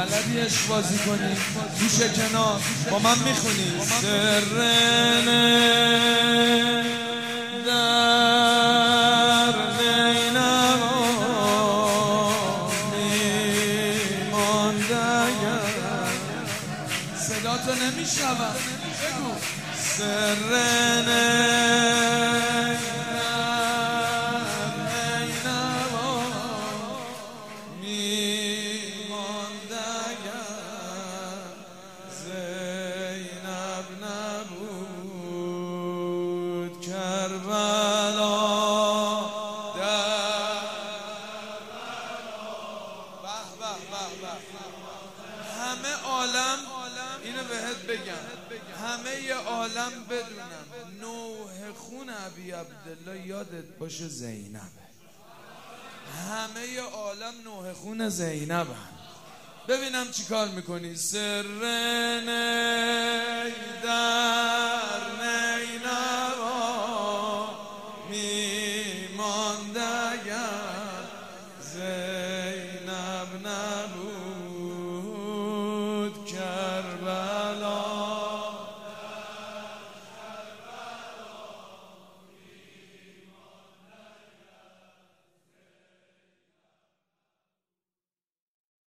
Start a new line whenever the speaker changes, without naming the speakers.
بلدی عشق بازی کنی گوشه کنار با من میخونی سرنه در نینوا میمانده صدا تو نمیشنوم بگو سرنه همه عالم اینو بهت بگم همه ی عالم بدونم نوح خون ابی عبدالله یادت باشه زینبه همه ی عالم نوح خون زینبه ببینم چی کار میکنی سرنه در